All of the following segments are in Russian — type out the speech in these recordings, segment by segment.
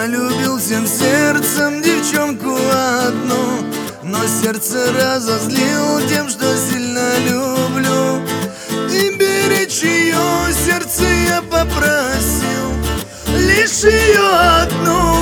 Полюбил всем сердцем девчонку одну, но сердце разозлил тем, что сильно люблю. И беречь ее сердце я попросил, лишь ее одну.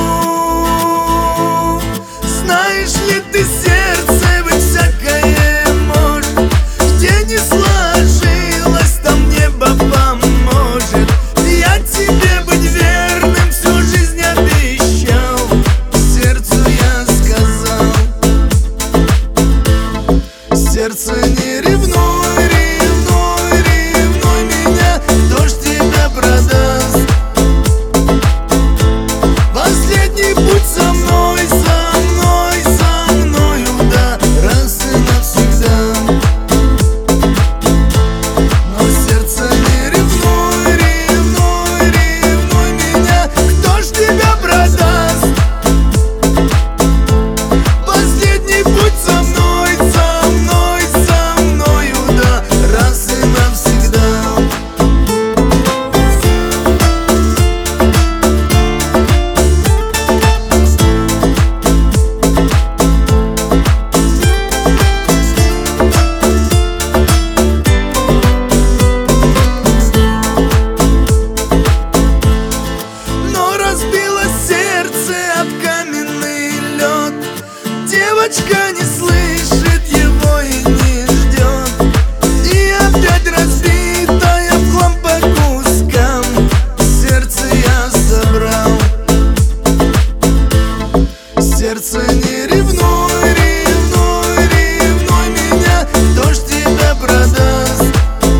Знаешь ли ты, сердце быть всякое может, где не сложилось, там небо поможет. Я тебе быть верным всю жизнь обещал, сердцу я сказал. Сердце, не ревнуй, ревнуй, ревнуй меня, кто ж тебя продаст? Последний путь со мной, со мной, со мною, да, раз и навсегда. Но сердце, не ревнуй, ревнуй, ревнуй меня, кто ж тебя продаст? Последний путь со мной, со мной, со мною, да, раз и навсегда. Но разбило сердце об каменный лед. Девочка не слышит его и не ждет. И опять разбитая в хлам по кускам, сердце я собрал. Сердце, не ревнуй, ревнуй, ревнуй меня, кто ж тебя продаст?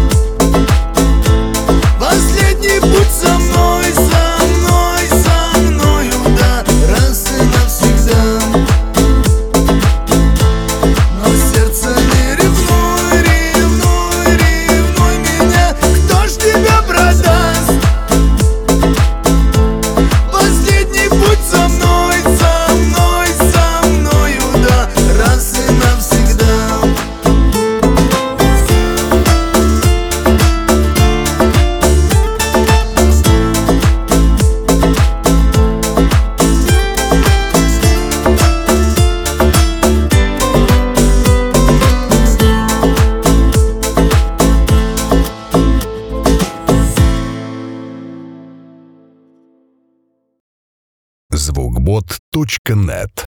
Последний путь со мной, со мной, со мною, да, раз и навсегда. Но сердце, не ревнуй, ревнуй, ревнуй меня, кто ж тебя продаст? Последний путь со мной, со мной, со мною, да, раз и навсегда. Звукбот.нет